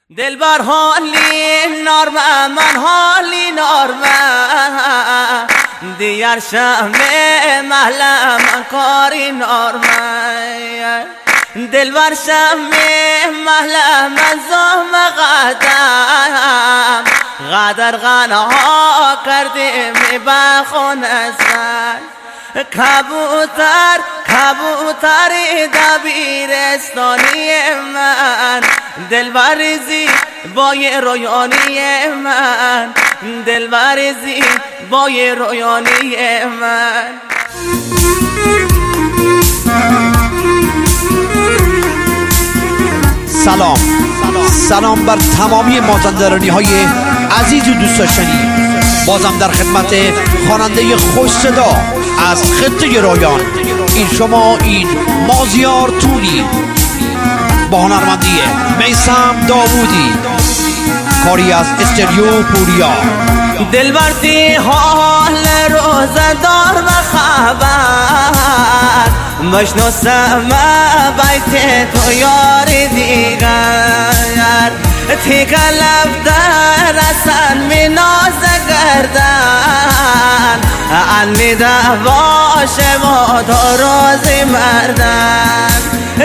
دلبر حالی نارمه من حالی نارمه دیگر شمه محله من کاری نارمه دلبر شمه محله من زهم قدر غنه ها کردیم بخون سر کبوتری دبیرستانی من دلبرزی بای رویانی من دلبرزی بای رویانی من سلام بر تمامی مازندرانی های عزیز و دوست داشتنی. بازم در خدمت خواننده خوش صدا از خطه رایان این مازیار تونی با هنرمندی میثم داوودی، کاری از استریو پوریا. دلبرتی حال روزدار و خبر مشناسم بیت تو یاری دیگر تیک لب در اصل می ناز گردن المیده باشه ما تو روزی مردن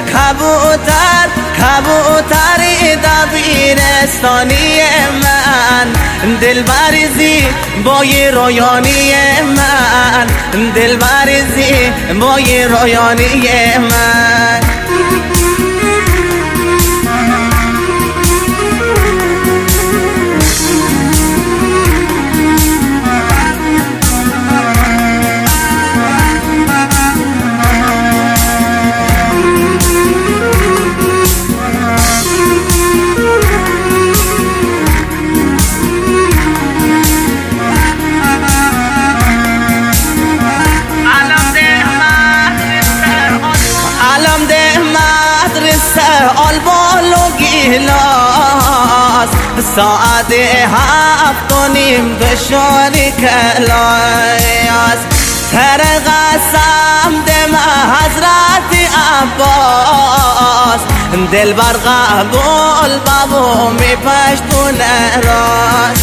کبوتری دبیرستانی من دلبرزی بای رویانی من دلبرزی بای رویانی من آلبال و گیلاس ساعت 7:30 دشواری کلاس سر قسم دم حضرت عباس دلبر قبول بابو می پشتونه راست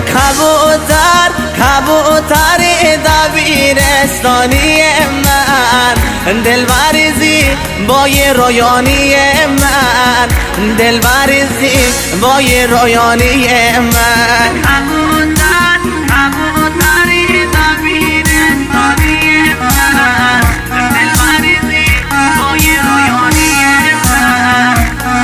کبوتری دبیرستانی من دلبرزی بای رویانی من دلبرزی بای رویانی من کبوتری دبیرستانی من دلبرزی بای رویانی من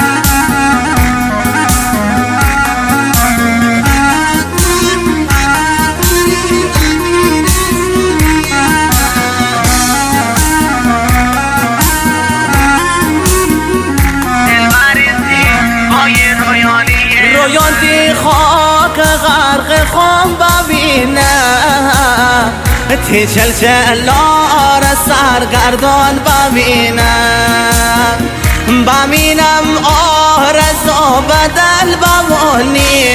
رویان دی خاک غرق خون ببینه تی چلچلار سرگردان ببینم آرزو بدل بمونی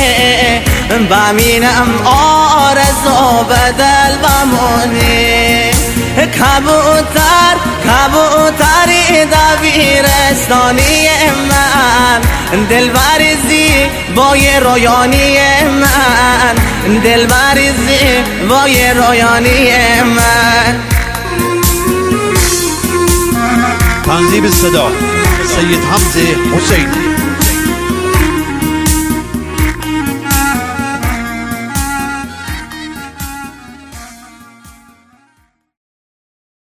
ببینم آرزو بدل بمونی کبوتری دبیرستانی من دلبرزی بای رویانی من دلبرزی بای رویانی من. تنظیم صدا سید حمزه حسینی،